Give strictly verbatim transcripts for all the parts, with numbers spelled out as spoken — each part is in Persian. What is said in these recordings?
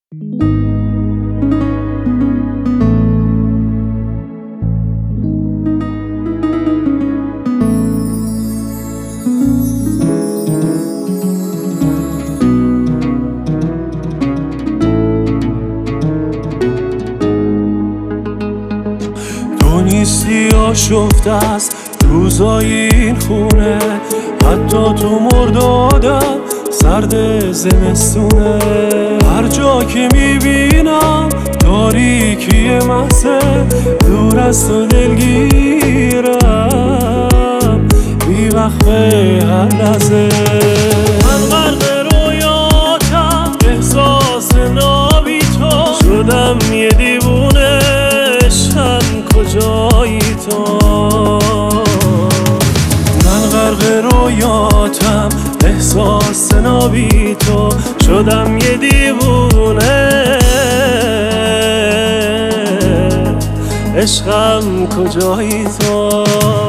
تو نیستی آشفته است روزای این خونه، حتی تو مردادم سرد زمستونه. هر جا که میبینم تاریکی محضه، دور از تو دلگیرم بیوقفه هر لحظه. من غرق رویاتم، احساس نابی تو شدم یه دیوونه. عشقم کجایی تو؟ من غرق رویاتم، احساس نابی تو شدم یه دیوونه. عشقم کجایی تو؟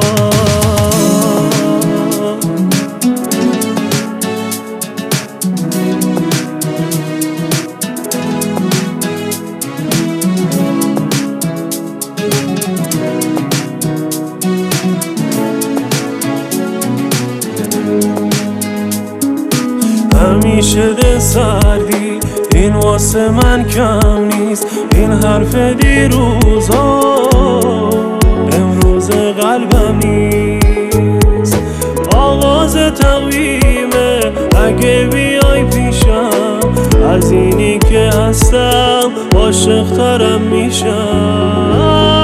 همیشه دل سردی، این واسه من کم نیست. این حرف دیروزا امروز قلبم نیست. آغاز تقویمه، اگه بیای پیشم از اینی که هستم عاشق ترم میشم.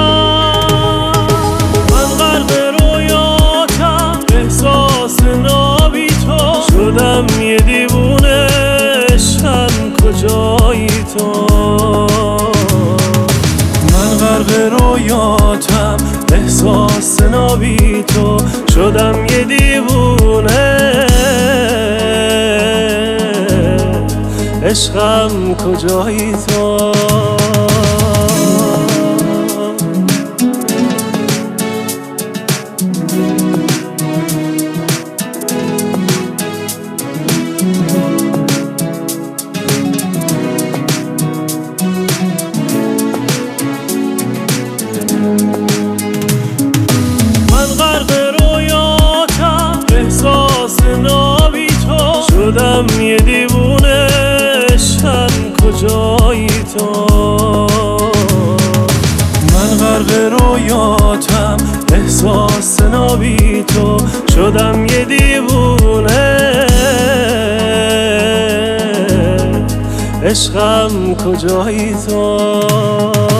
من غرق رویاتم، احساس نابی تو شدم یه دیوونه. عشقم کجایی تو؟ من غرق رویاتم، احساس نابی تو شدم یه دیوونه. عشقم کجایی تو؟ شدم یه دیوونه. عشقم کجایی تو؟ من غرق رویاتم، احساس نابی تو شدم یه دیوونه. عشقم کجایی تو؟